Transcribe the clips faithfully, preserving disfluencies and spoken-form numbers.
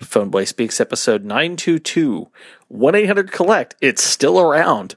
Phone Boy Speaks, episode nine two two. one eight hundred collect. It's still around.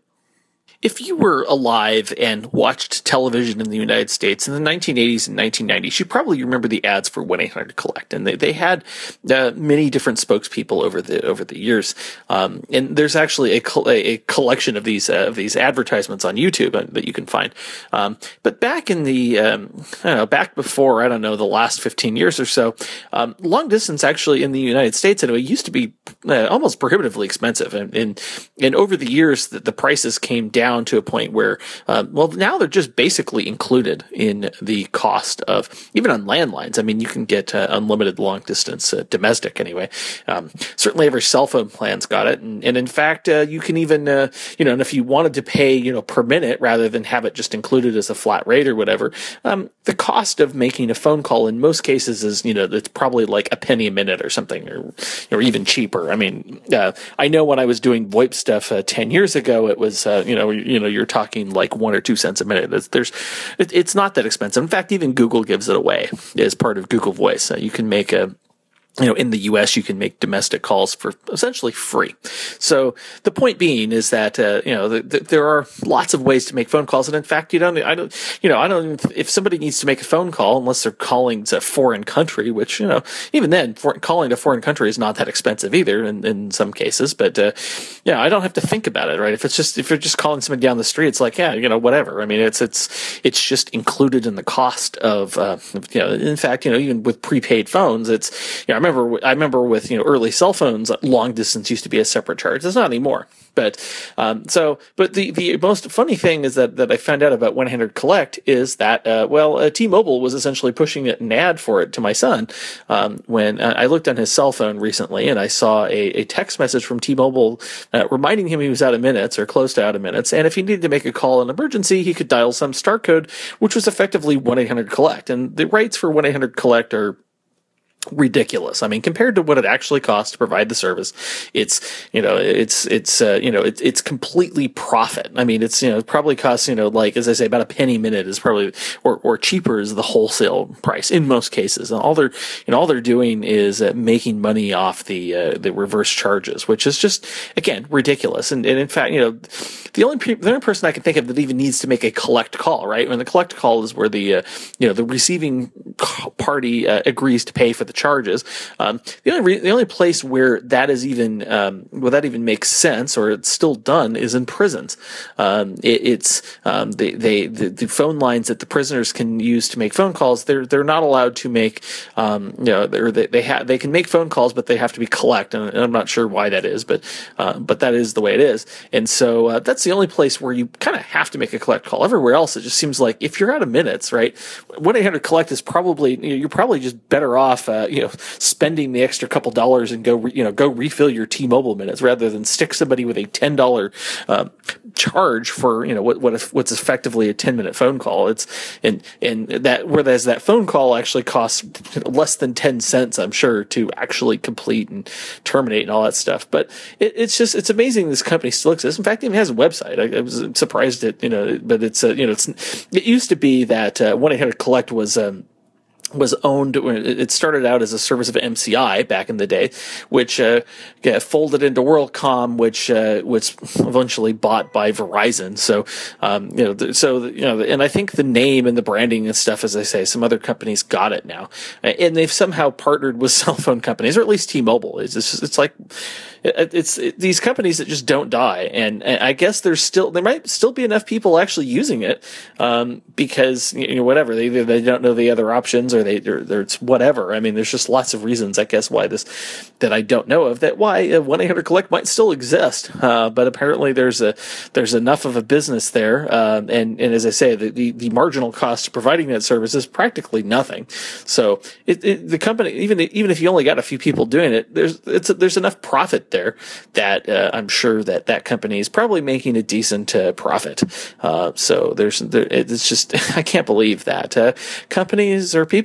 If you were alive and watched television in the United States in the nineteen eighties and nineteen nineties, you probably remember the ads for one eight hundred collect. And they, they had uh, many different spokespeople over the over the years. Um, and there's actually a, col- a collection of these uh, of these advertisements on YouTube that you can find. Um, but back in the, um, I don't know, back before, I don't know, the last fifteen years or so, um, long distance actually in the United States anyway used to be uh, almost prohibitively expensive. And, and, and over the years, the, the prices came down to a point where, uh, well, now they're just basically included in the cost of, even on landlines. I mean, you can get uh, unlimited long distance, uh, domestic anyway. Um, certainly every cell phone plan's got it. And, and in fact, uh, you can even, uh, you know, and if you wanted to pay, you know, per minute rather than have it just included as a flat rate or whatever, um, the cost of making a phone call in most cases is, you know, it's probably like a penny a minute or something, or, or even cheaper. I mean, uh, I know when I was doing VoIP stuff uh, ten years ago, it was, uh, you know, you know, you're talking like one or two cents a minute. It's, there's, it, it's not that expensive. In fact, even Google gives it away as part of Google Voice. Uh, you can make a, you know, in the U S, you can make domestic calls for essentially free. So the point being is that, uh, you know, the, the, there are lots of ways to make phone calls. And in fact, you don't, I don't, you know, I don't, if somebody needs to make a phone call, unless they're calling to a foreign country, which, you know, even then, for, calling to a foreign country is not that expensive either in, in some cases. But, uh, yeah, I don't have to think about it, right? If it's just, if you're just calling somebody down the street, it's like, yeah, you know, whatever. I mean, it's, it's, it's just included in the cost of, uh, you know, in fact, you know, even with prepaid phones, it's, you know, I remember remember, I remember with, you know, early cell phones, long distance used to be a separate charge. It's not anymore. But, um, so, but the, the most funny thing is that, that I found out about one eight hundred collect is that, uh, well, uh, T-Mobile was essentially pushing an ad for it to my son. Um, when uh, I looked on his cell phone recently and I saw a, a text message from T-Mobile, uh, reminding him he was out of minutes or close to out of minutes. And if he needed to make a call in emergency, he could dial some star code, which was effectively one eight hundred collect. And the rates for one eight hundred collect are ridiculous. I mean, compared to what it actually costs to provide the service, it's, you know, it's, it's, uh, you know, it's, it's completely profit. I mean, it's, you know, it probably costs, you know, like, as I say, about a penny a minute is probably, or, or cheaper is the wholesale price in most cases. And all they're, you know, all they're doing is uh, making money off the, uh, the reverse charges, which is just, again, ridiculous. And, and in fact, you know, the only, pe- the only person I can think of that even needs to make a collect call, right? When the collect call is where the, uh, you know, the receiving party uh, agrees to pay for the charges. Um, the only re- the only place where that is even um, where that even makes sense, or it's still done, is in prisons. Um, it, it's um, they, they the, the phone lines that the prisoners can use to make phone calls. They're they're not allowed to make. Um, you know, or they they have they can make phone calls, but they have to be collect. And, and I'm not sure why that is, but uh, but that is the way it is. And so uh, that's the only place where you kind of have to make a collect call. Everywhere else, it just seems like if you're out of minutes, right, one eight hundred collect is probably, you know, you're probably just better off. Uh, you know, spending the extra couple dollars and go, re, you know, go refill your T-Mobile minutes rather than stick somebody with a ten dollars uh, charge for, you know, what, what, what's effectively a ten minute phone call. It's, and, and that, whereas that phone call actually costs less than ten cents, I'm sure, to actually complete and terminate and all that stuff. But it, it's just, it's amazing this company still exists. In fact, it even has a website. I, I was surprised at, you know, but it's, uh, you know, it's, it used to be that uh, one eight hundred collect was, um, was owned, it started out as a service of M C I back in the day, which uh, folded into WorldCom, which uh, was eventually bought by Verizon. So, um, you know, so, you know, and I think the name and the branding and stuff, as I say, some other companies got it now. And they've somehow partnered with cell phone companies, or at least T-Mobile. It's just, it's like, it's it, these companies that just don't die. And, and I guess there's still, there might still be enough people actually using it, um, because, you know, whatever, they, they don't know the other options, or they, or, or it's whatever. I mean, there's just lots of reasons, I guess, why this, that I don't know of, that why one eight hundred collect might still exist. Uh, but apparently there's a, there's enough of a business there. Um, and, and as I say, the, the, the marginal cost of providing that service is practically nothing. So it, it, the company, even, even if you only got a few people doing it, there's, it's, there's enough profit there that uh, I'm sure that that company is probably making a decent uh, profit. Uh, so there's, there, it's just, I can't believe that uh, companies or people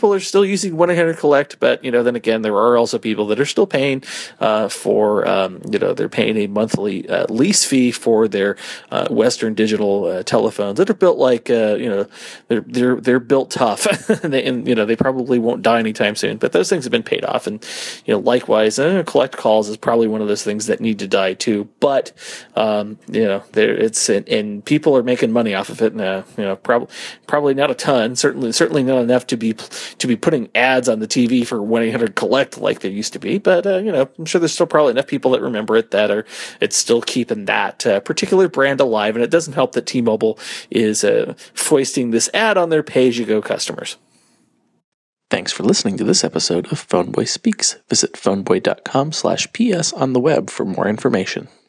people are still using one eight hundred collect, but, you know, then again, there are also people that are still paying uh, for, um, you know, they're paying a monthly uh, lease fee for their uh, Western Digital uh, telephones that are built like, uh, you know, they're they're they're built tough, and, they, and you know they probably won't die anytime soon. But those things have been paid off, and you know, likewise, uh, collect calls is probably one of those things that need to die too. But um, you know, there it's and, and people are making money off of it, and uh, you know, probably probably not a ton. Certainly, certainly not enough to be to be putting ads on the T V for one eight hundred collect like there used to be. But uh, you know, I'm sure there's still probably enough people that remember it that are it's still keeping that uh, particular brand alive. And it doesn't help that T-Mobile is uh, foisting this ad on their pay-as-you-go customers. Thanks for listening to this episode of PhoneBoy Speaks. Visit phoneboy dot com slash P S on the web for more information.